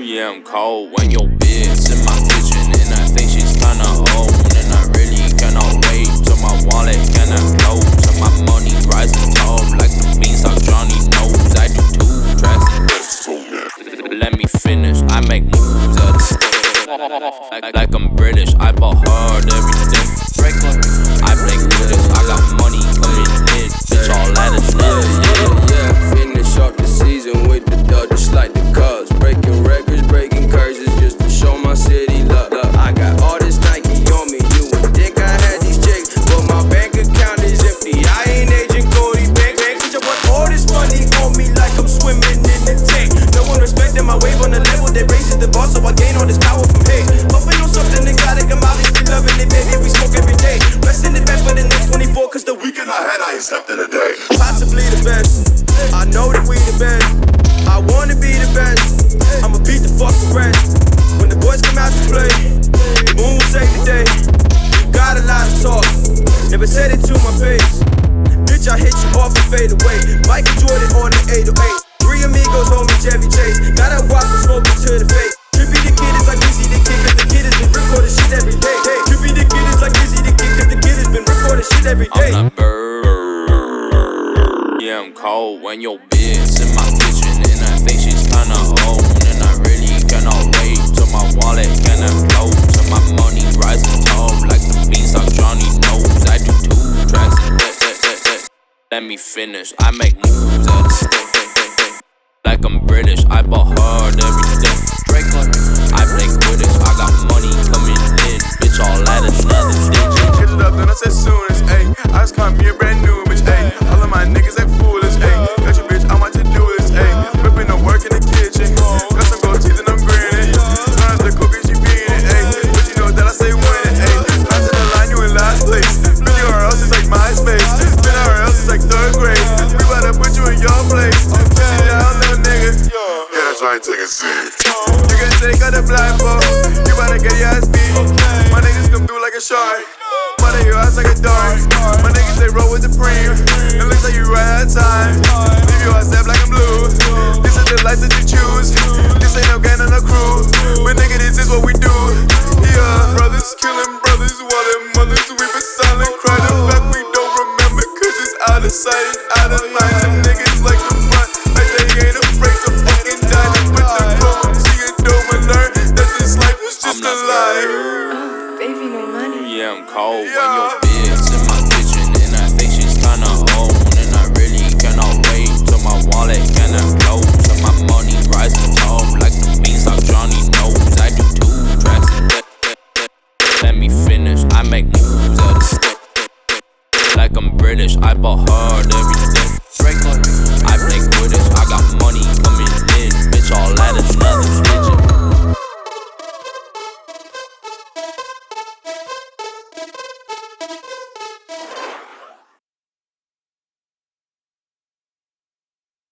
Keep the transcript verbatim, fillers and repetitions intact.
Yeah, I'm cold when your bitch in my kitchen, and I think she's kinda old, and I really cannot wait till my wallet cannot close, till my money rising tall like the beans of Johnny knows. I do two tracks. Let me finish. I make moves at the stick. Like, like I'm British. I ball hard every day. I play Quidditch. I got money coming in. Bitch, all that is love. Yeah, yeah, finish off the season with the dub, just like the Cubs. Breaking records, breaking curses, just to show my city love. I got all this Nike on me. You would think I had these chicks, but my bank account is empty. I ain't Agent Cody Bank. Bitch, I want all this money on me like I'm swimming in the tank. No one respecting my wave on the level that raises the bar, so I gain all this power from hate. Hoping on something that got it, I'm obviously loving it, baby. We smoke every day. Resting it back for the next twenty-four, cause the weekend ahead I accepted a day. Possibly the best. I know that we the best. I wanna be the best. I'ma beat the fuck the rest. When the boys come out to play, the moon will save the day. You got a lot of talk, never said it to my face. Bitch, I hit you off and fade away. Michael Jordan on the eight oh eight. Three amigos, homie Chevy Chase. Gotta walk and smoke it to the face. Trippy the kid is like Izzy the kid, cause the kid has been recording shit every day. Hey, Trippy the kid is like Izzy the kid, cause the kid has been recording shit every day. I'm not bird. Yeah, I'm cold when your bitch in my kitchen, and I think she's kinda old, and I really cannot wait till my wallet cannot close, till my money rising tall like the beans of Johnny knows. I do two tracks. Let me finish. I make moves at the stick. Like I'm British. I ball hard every day. I play Quidditch. I got money coming in. Bitch, all that is nothing. Get it up, then I said soonest, ayy. I just caught me a brand new bitch, ayy. All of my niggas act foolish, ayy. Got your bitch on my to-do list, ayy. Whipping up work in the kitchen. Got some gold teeth and I'm grinning. Trying to cook and she being it, ayy. But you know that I say winning, ayy. I said the line, you in last place. Been anywhere else is like MySpace. Been anywhere else is like third grade. We about to put you in your place. See down, little nigga. Yeah, that's right, take a seat. You can say got a blindfold. You better get your ass beat. My niggas come through like a shark. Mother your ass like a dog. My niggas they roll with the preem. It looks like you right at time. Leave your ass up like I'm blue. This is the life that you choose. This ain't no game.